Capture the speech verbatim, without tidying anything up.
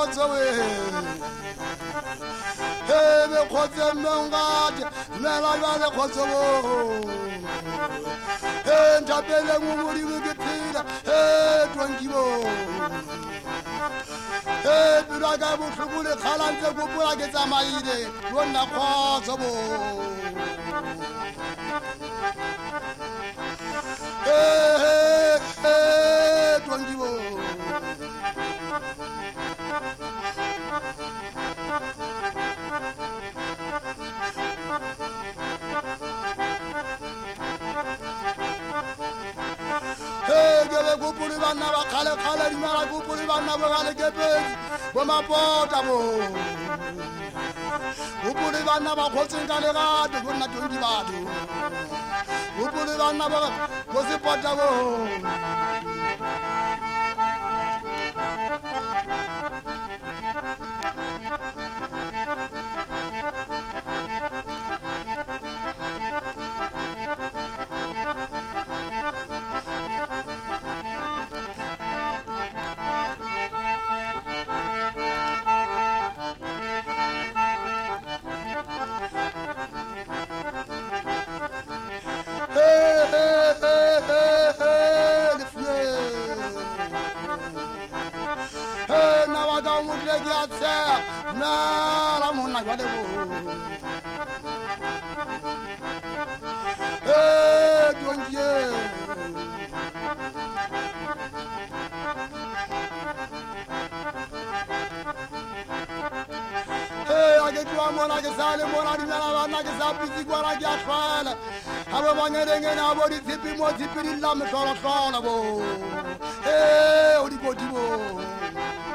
khotsowe he be khotse mongati mela le khotsowo he ntapele ngumuri ngithila he twangibo he bulaga buhlubule khalanze kupula ke tsamaile lona khotsowo he he twangibo kupuli bana ba khale khale di mara kupuli bana ba khale kepe bo mapota bo kupuli bana ba khotse ka le gato go nna twenty batho kupuli bana ba go se pota bo na la mona jwa lebo eh twenty eh age twa mona ke sale mona di na bana ke sa pitsi kwa ra ya twala aba bangere na bo di tipi mo tipi la me tsola tsola bo eh o di bo di bo